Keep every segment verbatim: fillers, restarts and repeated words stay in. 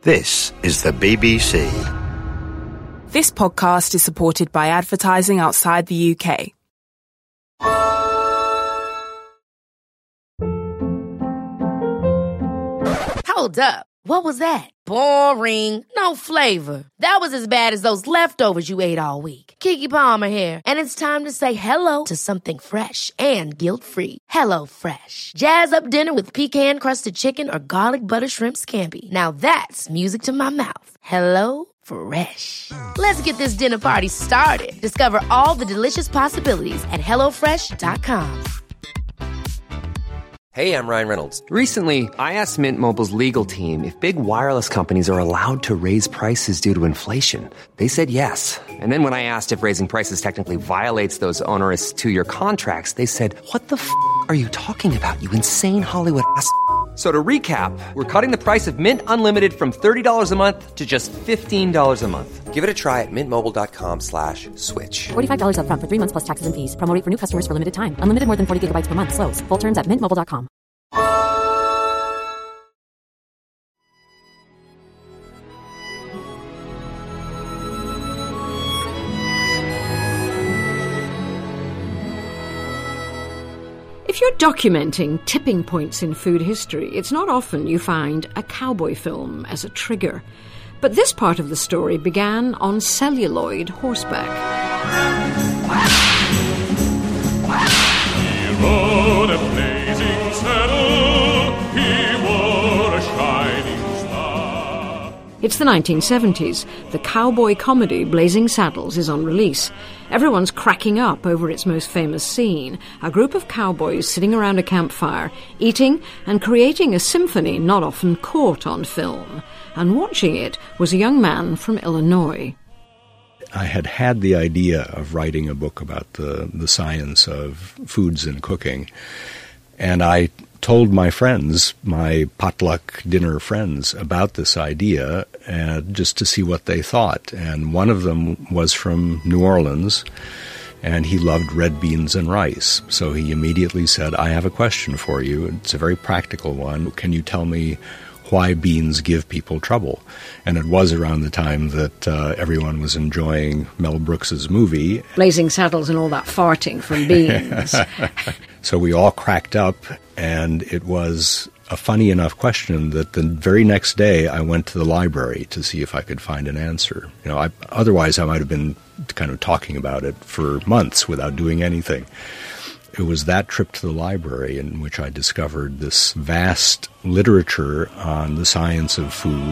This is the B B C. This podcast is supported by advertising outside the U K. Hold up. What was that? Boring. No flavor. That was as bad as those leftovers you ate all week. Keke Palmer here, and it's time to say hello to something fresh and guilt-free. Hello Fresh. Jazz up dinner with pecan-crusted chicken or garlic butter shrimp scampi. Now that's music to my mouth. Hello Fresh. Let's get this dinner party started. Discover all the delicious possibilities at hello fresh dot com. Hey, I'm Ryan Reynolds. Recently, I asked Mint Mobile's legal team if big wireless companies are allowed to raise prices due to inflation. They said yes. And then when I asked if raising prices technically violates those onerous two-year contracts, they said, what the f*** are you talking about, you insane Hollywood ass f- So to recap, we're cutting the price of Mint Unlimited from thirty dollars a month to just fifteen dollars a month. Give it a try at mintmobile.com slash switch. forty-five dollars up front for three months plus taxes and fees. Promo rate for new customers for limited time. Unlimited more than forty gigabytes per month. Slows full terms at mint mobile dot com. If you're documenting tipping points in food history, it's not often you find a cowboy film as a trigger. But this part of the story began on celluloid horseback. He rode a blazing saddle, he wore a shining star. It's the nineteen seventies. The cowboy comedy Blazing Saddles is on release. Everyone's cracking up over its most famous scene, a group of cowboys sitting around a campfire, eating and creating a symphony not often caught on film. And watching it was a young man from Illinois. I had had the idea of writing a book about the, the science of foods and cooking, and I told my friends, my potluck dinner friends, about this idea uh, just to see what they thought. And one of them was from New Orleans, and he loved red beans and rice. So he immediately said, I have a question for you. It's a very practical one. Can you tell me why beans give people trouble? And it was around the time that uh, everyone was enjoying Mel Brooks's movie. Blazing Saddles and all that farting from beans. So we all cracked up, and it was a funny enough question that the very next day I went to the library to see if I could find an answer. You know, I, otherwise I might have been kind of talking about it for months without doing anything. It was that trip to the library in which I discovered this vast literature on the science of food.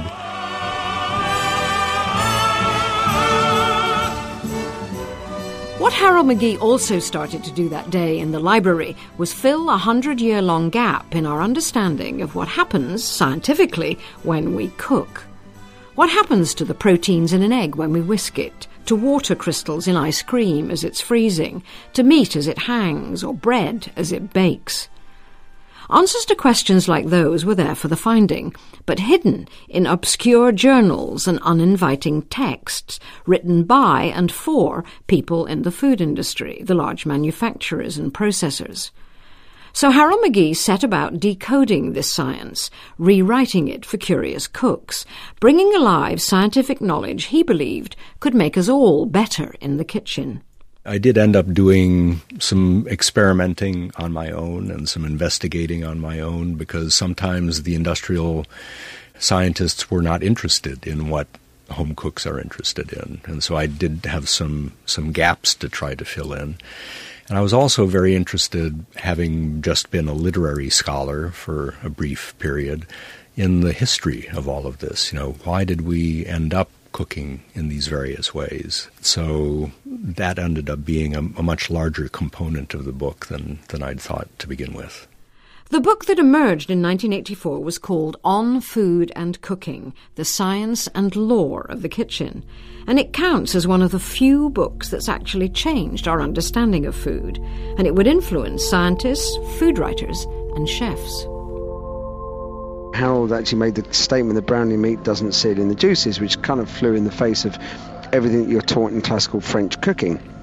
What Harold McGee also started to do that day in the library was fill a hundred-year-long gap in our understanding of what happens, scientifically, when we cook. What happens to the proteins in an egg when we whisk it, to water crystals in ice cream as it's freezing, to meat as it hangs, or bread as it bakes? Answers to questions like those were there for the finding, but hidden in obscure journals and uninviting texts written by and for people in the food industry, the large manufacturers and processors. So Harold McGee set about decoding this science, rewriting it for curious cooks, bringing alive scientific knowledge he believed could make us all better in the kitchen. I did end up doing some experimenting on my own and some investigating on my own, because sometimes the industrial scientists were not interested in what home cooks are interested in. And so I did have some, some gaps to try to fill in. And I was also very interested, having just been a literary scholar for a brief period, in the history of all of this. You know, why did we end up cooking in these various ways? So that ended up being a, a much larger component of the book than, than I'd thought to begin with. The book that emerged in nineteen eighty-four was called On Food and Cooking, The Science and Lore of the Kitchen, and it counts as one of the few books that's actually changed our understanding of food, and it would influence scientists, food writers, and chefs. Harold actually made the statement that browning meat doesn't sit in the juices, which kind of flew in the face of everything that you're taught in classical French cooking.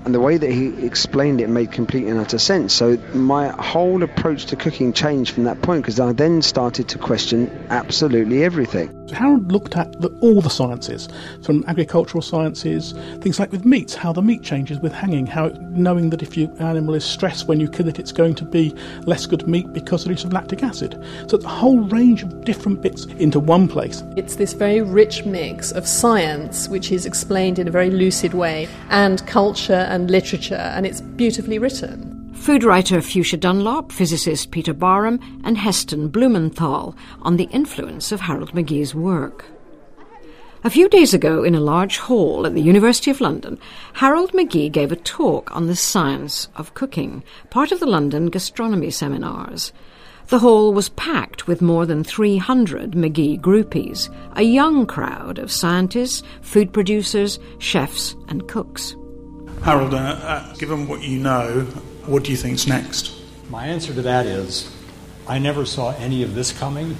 And the way that he explained it made complete and utter sense. So my whole approach to cooking changed from that point, because I then started to question absolutely everything. Harold looked at the, all the sciences, from agricultural sciences, things like with meats, how the meat changes with hanging, how it, knowing that if your animal is stressed when you kill it, it's going to be less good meat because of the use of lactic acid. So it's a whole range of different bits into one place. It's this very rich mix of science, which is explained in a very lucid way, and culture and literature, and it's beautifully written. Food writer Fuchsia Dunlop, physicist Peter Barham, and Heston Blumenthal on the influence of Harold McGee's work. A few days ago, in a large hall at the University of London, Harold McGee gave a talk on the science of cooking, part of the London gastronomy seminars. The hall was packed with more than three hundred McGee groupies, a young crowd of scientists, food producers, chefs and cooks. Harold, uh, uh, given what you know, what do you think's next? My answer to that is, I never saw any of this coming.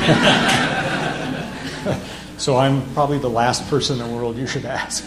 So I'm probably the last person in the world you should ask.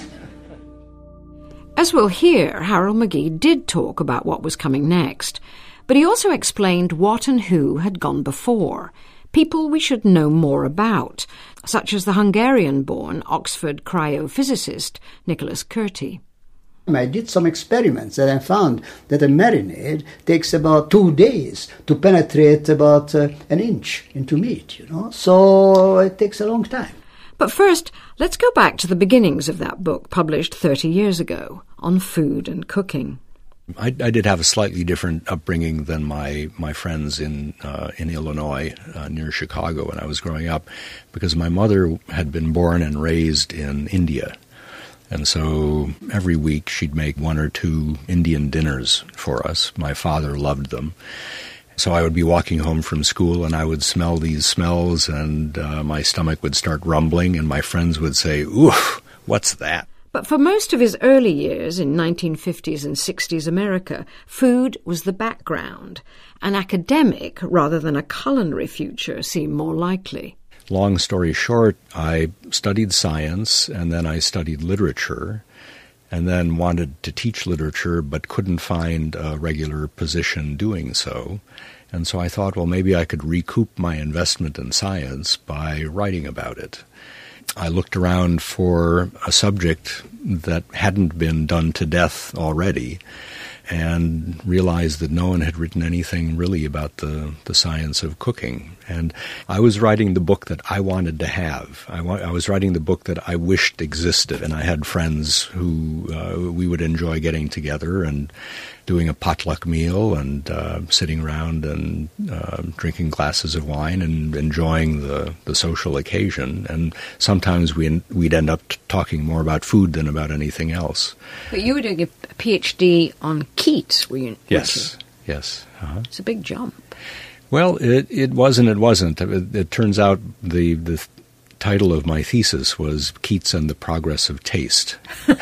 As we'll hear, Harold McGee did talk about what was coming next, but he also explained what and who had gone before, people we should know more about, such as the Hungarian-born Oxford cryophysicist Nicholas Curti. I did some experiments and I found that a marinade takes about two days to penetrate about uh, an inch into meat, you know, so it takes a long time. But first, let's go back to the beginnings of that book published thirty years ago on food and cooking. I, I did have a slightly different upbringing than my, my friends in uh, in Illinois, uh, near Chicago, when I was growing up, because my mother had been born and raised in India. And so every week she'd make one or two Indian dinners for us. My father loved them. So I would be walking home from school and I would smell these smells and uh, my stomach would start rumbling and my friends would say, "Oof, what's that?" But for most of his early years in nineteen fifties and sixties America, food was the background. An academic rather than a culinary future seemed more likely. Long story short, I studied science and then I studied literature and then wanted to teach literature but couldn't find a regular position doing so. And so I thought, well, maybe I could recoup my investment in science by writing about it. I looked around for a subject that hadn't been done to death already and realized that no one had written anything really about the, the science of cooking. And I was writing the book that I wanted to have. I, wa- I was writing the book that I wished existed, and I had friends who uh, we would enjoy getting together and doing a potluck meal and uh, sitting around and uh, drinking glasses of wine and enjoying the, the social occasion. And sometimes we, we'd end up t- talking more about food than about anything else. But you were doing a PhD on Keats, were you? Yes, yes. Uh-huh. It's a big jump. Well, it, it was and it wasn't. It, it turns out the, the title of my thesis was Keats and the Progress of Taste.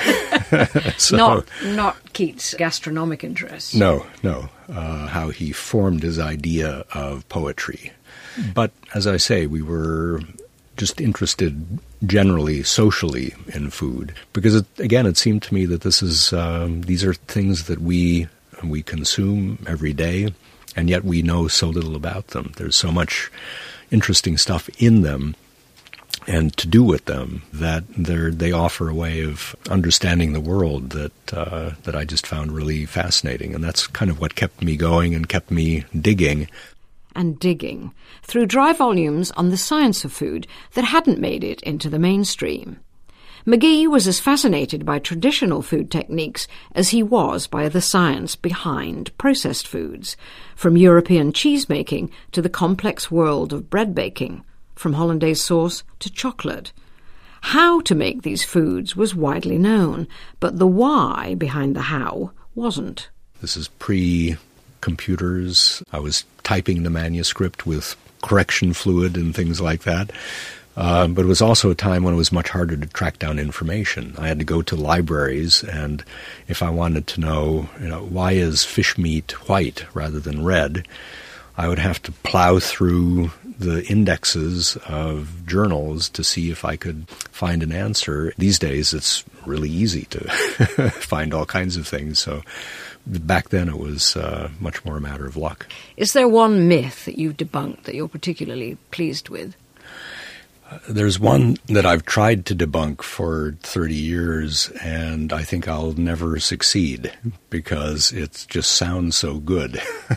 so, not not Keats' gastronomic interests. No, no. Uh, how he formed his idea of poetry. But as I say, we were just interested generally, socially, in food. Because, it, again, it seemed to me that this is um, these are things that we we consume every day, and yet we know so little about them. There's so much interesting stuff in them and to do with them that they offer a way of understanding the world that uh, that I just found really fascinating. And that's kind of what kept me going and kept me digging. And digging through dry volumes on the science of food that hadn't made it into the mainstream. McGee was as fascinated by traditional food techniques as he was by the science behind processed foods, from European cheese-making to the complex world of bread baking, from hollandaise sauce to chocolate. How to make these foods was widely known, but the why behind the how wasn't. This is pre-computers. I was typing the manuscript with correction fluid and things like that. Uh, but it was also a time when it was much harder to track down information. I had to go to libraries, and if I wanted to know, you know, why is fish meat white rather than red, I would have to plow through the indexes of journals to see if I could find an answer. These days, it's really easy to find all kinds of things. So back then, it was uh, much more a matter of luck. Is there one myth that you've debunked that you're particularly pleased with? Uh, there's one that I've tried to debunk for thirty years, and I think I'll never succeed because it just sounds so good.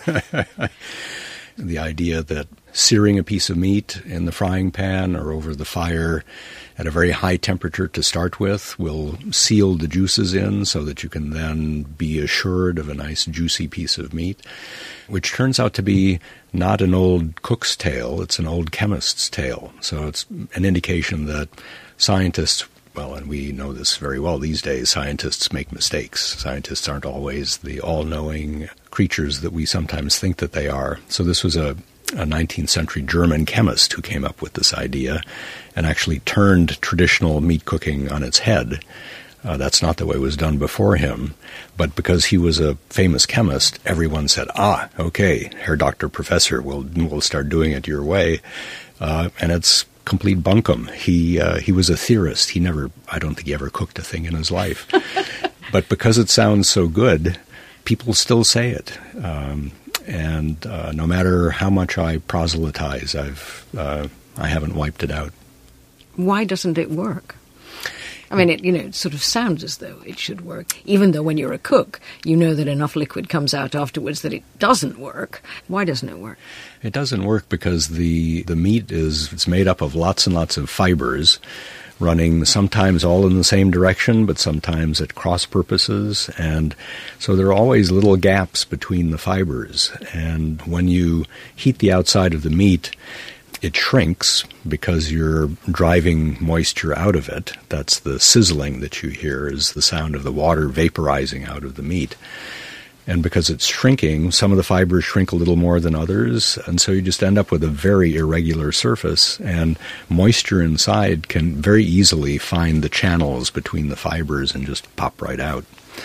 The idea that searing a piece of meat in the frying pan or over the fire at a very high temperature to start with will seal the juices in so that you can then be assured of a nice juicy piece of meat, which turns out to be not an old cook's tale, it's an old chemist's tale. So it's an indication that scientists, well, and we know this very well these days, scientists make mistakes. Scientists aren't always the all-knowing creatures that we sometimes think that they are. So this was a, a nineteenth century German chemist who came up with this idea and actually turned traditional meat cooking on its head. Uh, that's not the way it was done before him. But because he was a famous chemist, everyone said, ah, okay, Herr Doctor Professor, we'll, we'll start doing it your way. Uh, and it's complete bunkum. He uh, he was a theorist. He never, I don't think he ever cooked a thing in his life. But because it sounds so good, people still say it. Um, and uh, no matter how much I proselytize, I've uh, I haven't wiped it out. Why doesn't it work? I mean, it, you know, it sort of sounds as though it should work, even though when you're a cook, you know that enough liquid comes out afterwards that it doesn't work. Why doesn't it work? It doesn't work because the, the meat is it's made up of lots and lots of fibers running sometimes all in the same direction, but sometimes at cross purposes. And so there are always little gaps between the fibers. And when you heat the outside of the meat, it shrinks because you're driving moisture out of it. That's the sizzling that you hear, is the sound of the water vaporizing out of the meat. And because it's shrinking, some of the fibers shrink a little more than others, and so you just end up with a very irregular surface, and moisture inside can very easily find the channels between the fibers and just pop right out.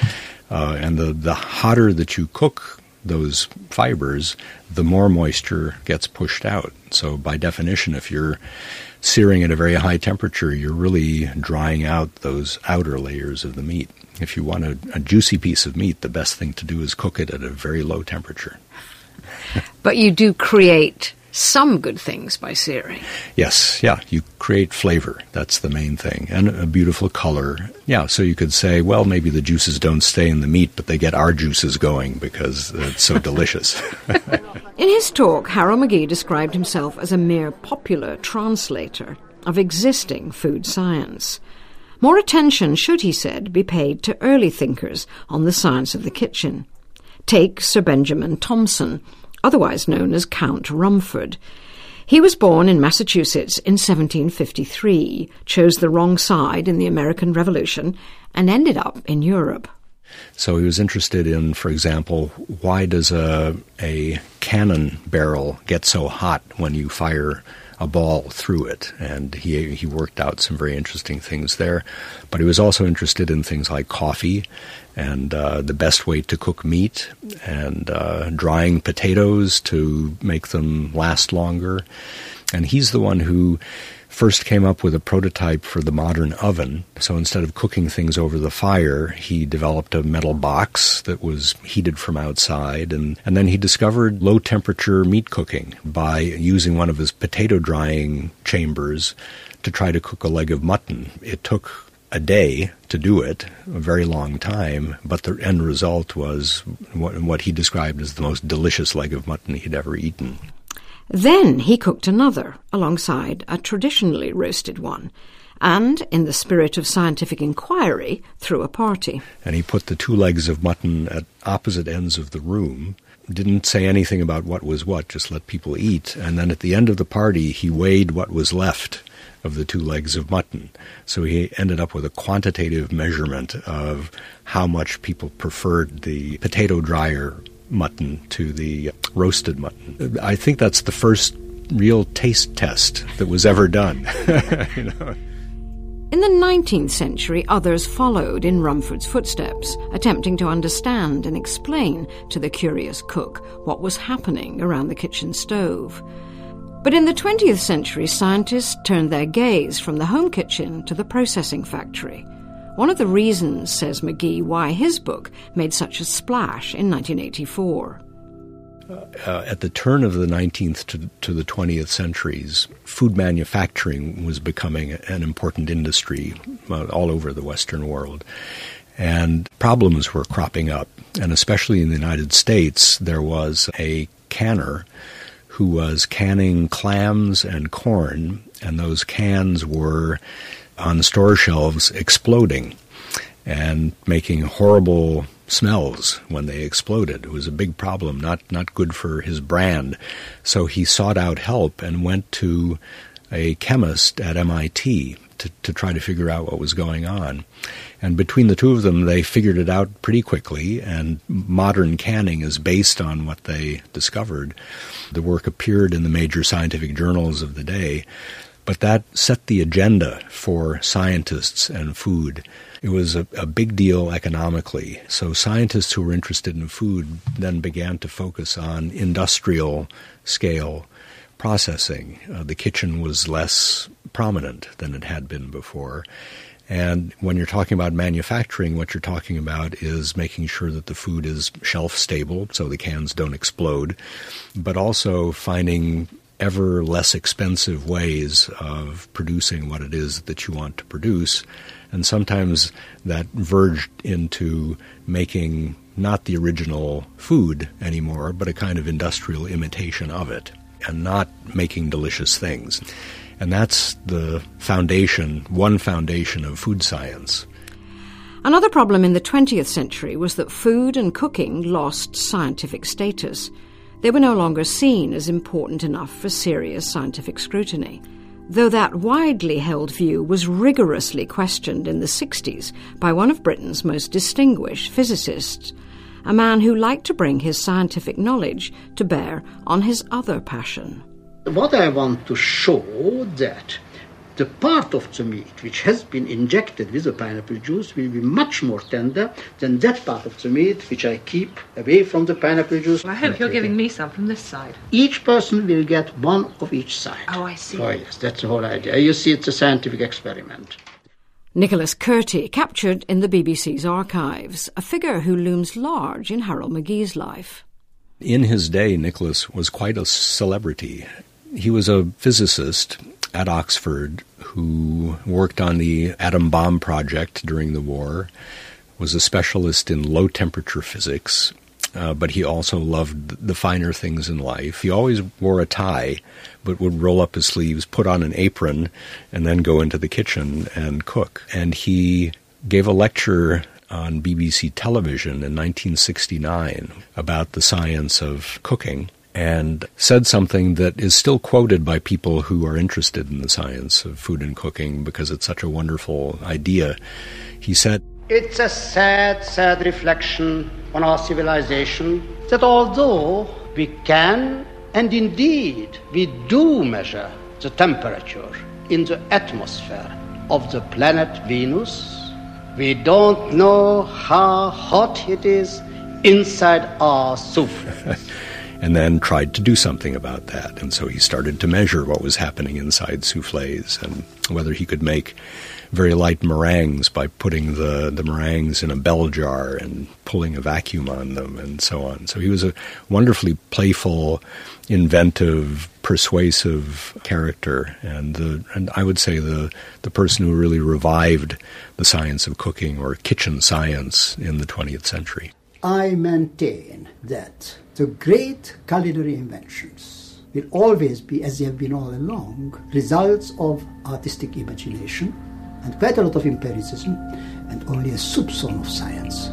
Uh, and the, the hotter that you cook those fibers, the more moisture gets pushed out. So by definition, if you're searing at a very high temperature, you're really drying out those outer layers of the meat. If you want a, a juicy piece of meat, the best thing to do is cook it at a very low temperature. But you do create some good things by searing. Yes, yeah, you create flavor. That's the main thing. And a beautiful color. Yeah, so you could say, well, maybe the juices don't stay in the meat, but they get our juices going because it's so delicious. In his talk, Harold McGee described himself as a mere popular translator of existing food science. More attention should, he said, be paid to early thinkers on the science of the kitchen. Take Sir Benjamin Thompson, otherwise known as Count Rumford. He was born in Massachusetts in seventeen fifty-three, chose the wrong side in the American Revolution, and ended up in Europe. So he was interested in, for example, why does a, a cannon barrel get so hot when you fire a ball through it? And he he worked out some very interesting things there. But he was also interested in things like coffee and uh, the best way to cook meat and uh, drying potatoes to make them last longer. And he's the one who first came up with a prototype for the modern oven. So instead of cooking things over the fire, he developed a metal box that was heated from outside. And, and then he discovered low-temperature meat cooking by using one of his potato drying chambers to try to cook a leg of mutton. It took a day to do it, a very long time, but the end result was what, what he described as the most delicious leg of mutton he'd ever eaten. Then he cooked another, alongside a traditionally roasted one, and, in the spirit of scientific inquiry, threw a party. And he put the two legs of mutton at opposite ends of the room, didn't say anything about what was what, just let people eat, and then at the end of the party he weighed what was left of the two legs of mutton. So he ended up with a quantitative measurement of how much people preferred the potato dryer mutton to the roasted mutton. I think that's the first real taste test that was ever done. You know? In the nineteenth century, others followed in Rumford's footsteps, attempting to understand and explain to the curious cook what was happening around the kitchen stove. But in the twentieth century, scientists turned their gaze from the home kitchen to the processing factory. One of the reasons, says Magee, why his book made such a splash in nineteen eighty-four. Uh, at the turn of the nineteenth to, to the twentieth centuries, food manufacturing was becoming an important industry uh, all over the Western world. And problems were cropping up. And especially in the United States, there was a canner who was canning clams and corn, and those cans were on store shelves exploding and making horrible smells when they exploded. It was a big problem, not not good for his brand. So he sought out help and went to a chemist at M I T to, to try to figure out what was going on. And between the two of them, they figured it out pretty quickly, and modern canning is based on what they discovered. The work appeared in the major scientific journals of the day, but that set the agenda for scientists and food. It was a, a big deal economically. So scientists who were interested in food then began to focus on industrial scale processing. Uh, the kitchen was less prominent than it had been before. And when you're talking about manufacturing, what you're talking about is making sure that the food is shelf stable so the cans don't explode, but also finding ever less expensive ways of producing what it is that you want to produce. And sometimes that verged into making not the original food anymore, but a kind of industrial imitation of it, and not making delicious things. And that's the foundation, one foundation of food science. Another problem in the twentieth century was that food and cooking lost scientific status. They were no longer seen as important enough for serious scientific scrutiny, though that widely held view was rigorously questioned in the sixties by one of Britain's most distinguished physicists, a man who liked to bring his scientific knowledge to bear on his other passion. What I want to show that the part of the meat which has been injected with the pineapple juice will be much more tender than that part of the meat which I keep away from the pineapple juice. Well, I hope you're giving me some from this side. Each person will get one of each side. Oh, I see. Oh, yes, that's the whole idea. You see, it's a scientific experiment. Nicholas Curtie, captured in the B B C's archives, a figure who looms large in Harold Magee's life. In his day, Nicholas was quite a celebrity. He was a physicist at Oxford who worked on the atom bomb project during the war, was a specialist in low-temperature physics, uh, but he also loved the finer things in life. He always wore a tie, but would roll up his sleeves, put on an apron, and then go into the kitchen and cook. And he gave a lecture on B B C television in nineteen sixty-nine about the science of cooking, and said something that is still quoted by people who are interested in the science of food and cooking because it's such a wonderful idea. He said, "It's a sad, sad reflection on our civilization that although we can, and indeed we do measure the temperature in the atmosphere of the planet Venus, we don't know how hot it is inside our souffle." And then tried to do something about that. And so he started to measure what was happening inside soufflés and whether he could make very light meringues by putting the, the meringues in a bell jar and pulling a vacuum on them and so on. So he was a wonderfully playful, inventive, persuasive character, and the, and I would say the, the person who really revived the science of cooking, or kitchen science, in the twentieth century. I maintain that the great culinary inventions will always be, as they have been all along, results of artistic imagination and quite a lot of empiricism and only a soupçon of science.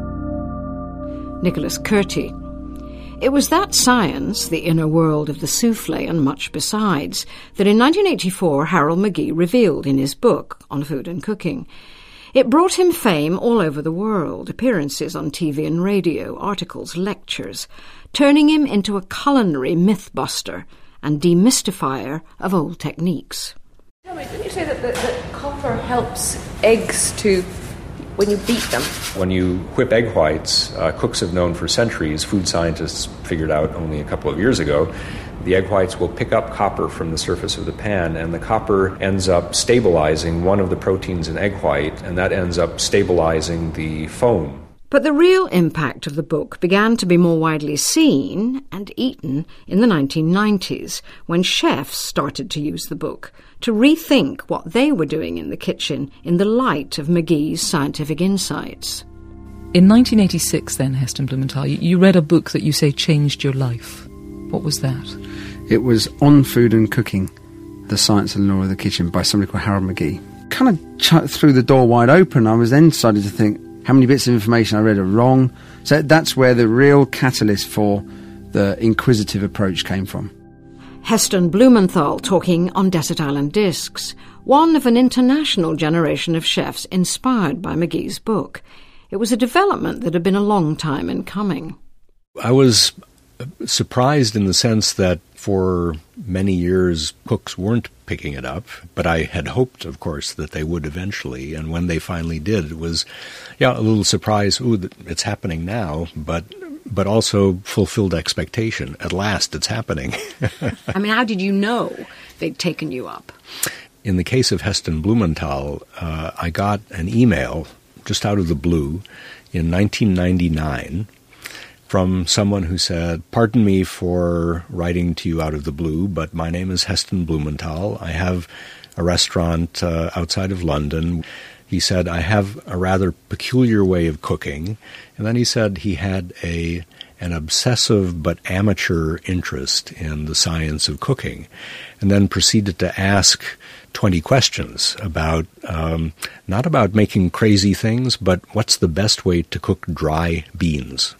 Nicholas Curtie. It was that science, the inner world of the souffle and much besides, that in nineteen eighty-four Harold Magee revealed in his book on food and cooking. It brought him fame all over the world, appearances on T V and radio, articles, lectures, turning him into a culinary mythbuster and demystifier of old techniques. Tell me, didn't you say that, that, that copper helps eggs to, when you beat them. When you whip egg whites, uh, cooks have known for centuries, food scientists figured out only a couple of years ago, the egg whites will pick up copper from the surface of the pan, and the copper ends up stabilizing one of the proteins in egg white, and that ends up stabilizing the foam. But the real impact of the book began to be more widely seen and eaten in the nineteen nineties, when chefs started to use the book to rethink what they were doing in the kitchen in the light of Magee's scientific insights. In nineteen eighty-six, then, Heston Blumenthal, you read a book that you say changed your life. What was that? It was On Food and Cooking, The Science and Law of the Kitchen by somebody called Harold Magee. Kind of ch- threw the door wide open. I was then starting to think, how many bits of information I read are wrong. So that's where the real catalyst for the inquisitive approach came from. Heston Blumenthal talking on Desert Island Discs, one of an international generation of chefs inspired by Magee's book. It was a development that had been a long time in coming. I was surprised in the sense that for many years cooks weren't picking it up, but I had hoped, of course, that they would eventually, and when they finally did, it was, yeah, a little surprise, ooh, it's happening now, but but also fulfilled expectation. At last, it's happening. I mean, how did you know they'd taken you up? In the case of Heston Blumenthal, uh, I got an email just out of the blue in nineteen ninety-nine from someone who said, "Pardon me for writing to you out of the blue, but my name is Heston Blumenthal. I have a restaurant uh, outside of London." He said, "I have a rather peculiar way of cooking." And then he said he had a an obsessive but amateur interest in the science of cooking, and then proceeded to ask twenty questions about, um, not about making crazy things, but what's the best way to cook dry beans.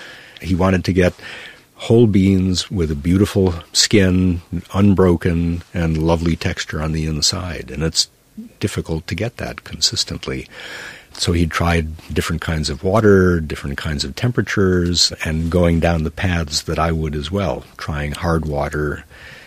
He wanted to get whole beans with a beautiful skin, unbroken, and lovely texture on the inside. And it's difficult to get that consistently. So he tried different kinds of water, different kinds of temperatures, and going down the paths that I would as well, trying hard water,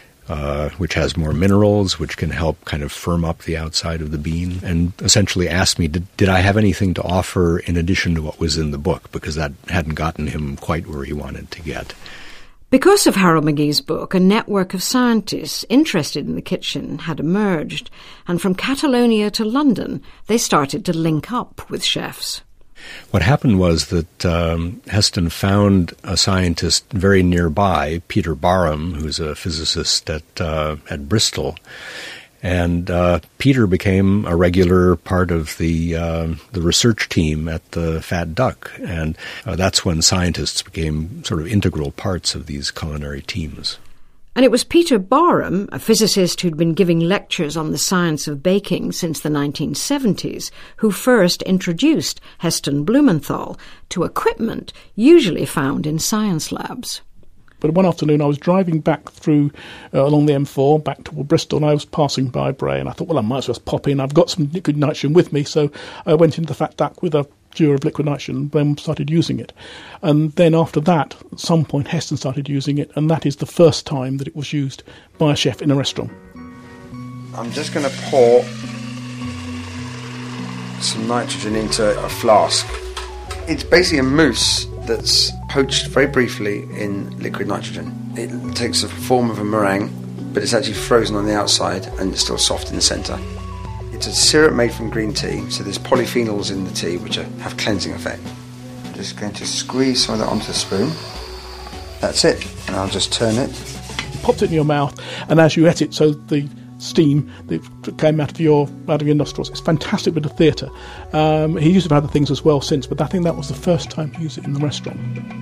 uh, which has more minerals, which can help kind of firm up the outside of the bean, and essentially asked me, did, did I have anything to offer in addition to what was in the book, because that hadn't gotten him quite where he wanted to get. Because of Harold Magee's book, a network of scientists interested in the kitchen had emerged, and from Catalonia to London, they started to link up with chefs. What happened was that um, Heston found a scientist very nearby, Peter Barham, who's a physicist at uh, at Bristol, and uh, Peter became a regular part of the uh, the research team at the Fat Duck, and uh, that's when scientists became sort of integral parts of these culinary teams. And it was Peter Barham, a physicist who'd been giving lectures on the science of baking since the nineteen seventies, who first introduced Heston Blumenthal to equipment usually found in science labs. But one afternoon I was driving back through uh, along the M four back toward Bristol, and I was passing by Bray, and I thought, well, I might as well pop in. I've got some liquid nitrogen with me, so I went into the Fat Duck with a dewar of liquid nitrogen, then started using it. And then after that, at some point, Heston started using it, and that is the first time that it was used by a chef in a restaurant. I'm just going to pour some nitrogen into a flask. It's basically a mousse that's poached very briefly in liquid nitrogen. It takes the form of a meringue, but it's actually frozen on the outside and it's still soft in the centre. It's a syrup made from green tea, so there's polyphenols in the tea which are, have cleansing effect. I'm just going to squeeze some of that onto the spoon. That's it, and I'll just turn it. You popped it in your mouth, and as you ate it, so the steam that came out of your out of your nostrils. It's a fantastic bit of theatre. Um, he used it for other things as well since, but I think that was the first time he used it in the restaurant.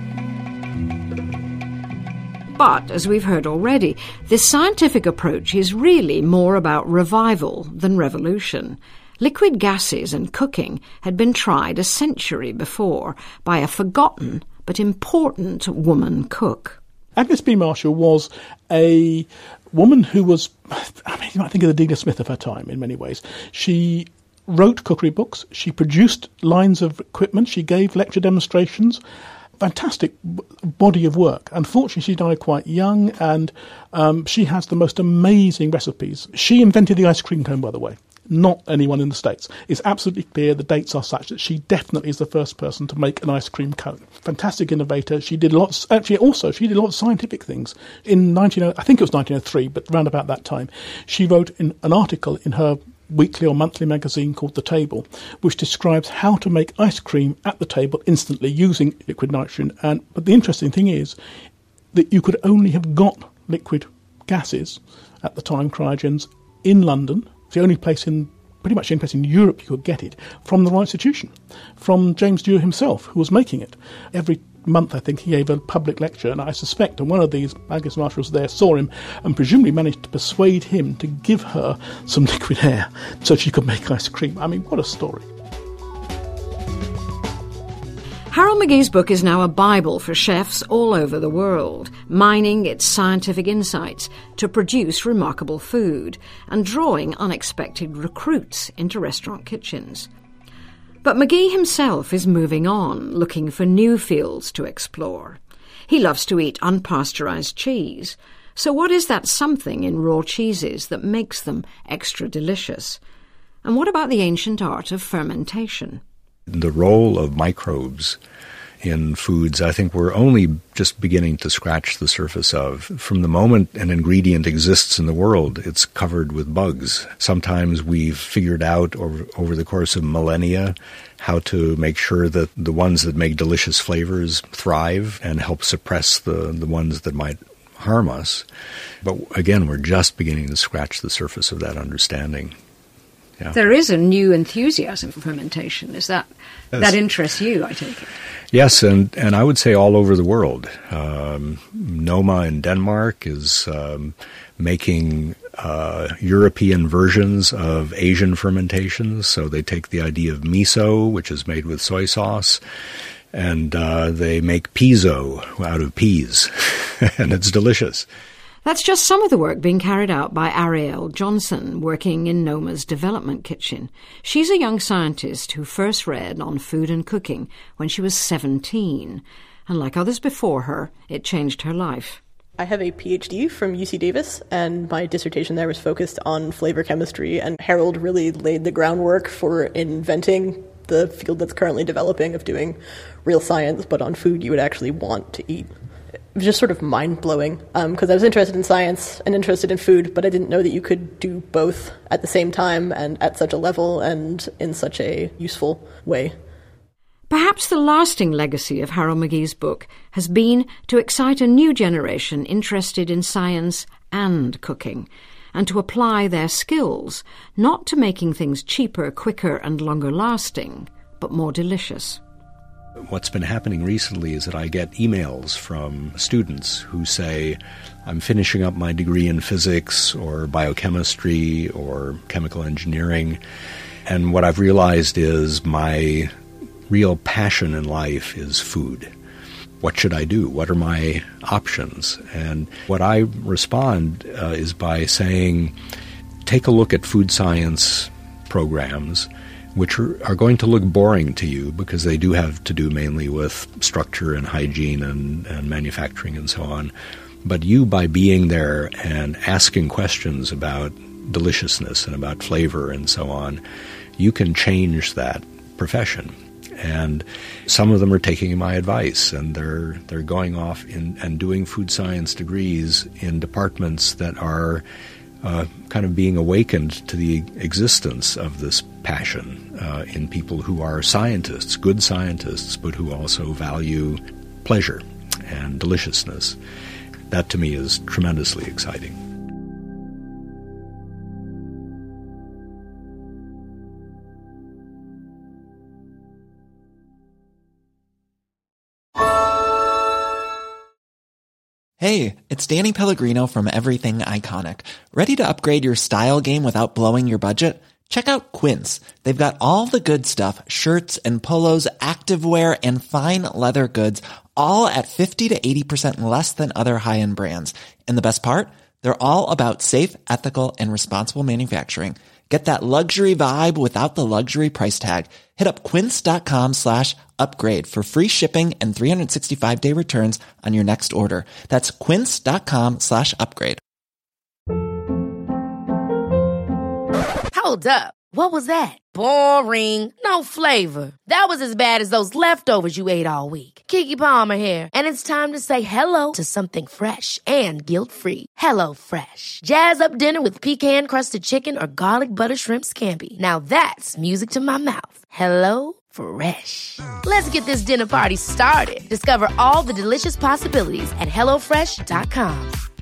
But, as we've heard already, this scientific approach is really more about revival than revolution. Liquid gases and cooking had been tried a century before by a forgotten but important woman cook. Agnes B. Marshall was a woman who was, I mean, you might think of the Delia Smith of her time in many ways. She wrote cookery books, she produced lines of equipment, she gave lecture demonstrations. Fantastic body of work. Unfortunately, she died quite young, and um, she has the most amazing recipes. She invented the ice cream cone, by the way. not anyone in the States. It's absolutely clear the dates are such that she definitely is the first person to make an ice cream cone. Fantastic innovator. She did lots, actually also, she did a lot of scientific things. In nineteen oh, I think it was nineteen oh three, but round about that time, she wrote in an article in her weekly or monthly magazine called The Table, which describes how to make ice cream at the table instantly using liquid nitrogen. And but the interesting thing is that you could only have got liquid gases at the time, cryogens, in London. It's the only place in, pretty much the only place in Europe you could get it, from the Royal Institution, from James Dewar himself, who was making it. Every month, I think, he gave a public lecture, and I suspect, and one of these Agnes marshals there saw him and presumably managed to persuade him to give her some liquid air so she could make ice cream. I mean, what a story. Harold McGee's book is now a Bible for chefs all over the world, mining its scientific insights to produce remarkable food and drawing unexpected recruits into restaurant kitchens. But McGee himself is moving on, looking for new fields to explore. He loves to eat unpasteurized cheese. So what is that something in raw cheeses that makes them extra delicious? And what about the ancient art of fermentation? The role of microbes in foods, I think we're only just beginning to scratch the surface of. From the moment an ingredient exists in the world, it's covered with bugs. Sometimes we've figured out over, over the course of millennia how to make sure that the ones that make delicious flavors thrive and help suppress the, the ones that might harm us. But again, we're just beginning to scratch the surface of that understanding. Yeah. There is a new enthusiasm for fermentation. Is that yes. that interests you, I take it? Yes, and, and I would say all over the world. Um, Noma in Denmark is um, making uh, European versions of Asian fermentations. So they take the idea of miso, which is made with soy sauce, and uh, they make piso out of peas, and it's delicious. That's just some of the work being carried out by Ariel Johnson, working in Noma's development kitchen. She's a young scientist who first read on food and cooking when she was seventeen. And like others before her, it changed her life. I have a P H D from U C Davis, and my dissertation there was focused on flavor chemistry, and Harold really laid the groundwork for inventing the field that's currently developing of doing real science, but on food you would actually want to eat. It was just sort of mind-blowing, because um, I was interested in science and interested in food, but I didn't know that you could do both at the same time and at such a level and in such a useful way. Perhaps the lasting legacy of Harold McGee's book has been to excite a new generation interested in science and cooking, and to apply their skills, not to making things cheaper, quicker and longer lasting, but more delicious. What's been happening recently is that I get emails from students who say, I'm finishing up my degree in physics or biochemistry or chemical engineering, and what I've realized is my real passion in life is food. What should I do? What are my options? And what I respond uh, is by saying, take a look at food science programs which are, are going to look boring to you because they do have to do mainly with structure and hygiene and, and manufacturing and so on. But you, by being there and asking questions about deliciousness and about flavor and so on, you can change that profession. And some of them are taking my advice, and they're they're going off in, and doing food science degrees in departments that are Uh, kind of being awakened to the existence of this passion uh, in people who are scientists, good scientists, but who also value pleasure and deliciousness. That to me is tremendously exciting. Hey, it's Danny Pellegrino from Everything Iconic. Ready to upgrade your style game without blowing your budget? Check out Quince. They've got all the good stuff, shirts and polos, activewear, and fine leather goods, all at fifty to eighty percent less than other high-end brands. And the best part? They're all about safe, ethical, and responsible manufacturing. Get that luxury vibe without the luxury price tag. Hit up quince.com slash upgrade for free shipping and three sixty-five day returns on your next order. That's quince.com slash upgrade. Hold up. What was that? Boring. No flavor. That was as bad as those leftovers you ate all week. Keke Palmer here, and it's time to say hello to something fresh and guilt-free. Hello Fresh. Jazz up dinner with pecan-crusted chicken or garlic butter shrimp scampi. Now that's music to my mouth. Hello Fresh. Let's get this dinner party started. Discover all the delicious possibilities at hello fresh dot com.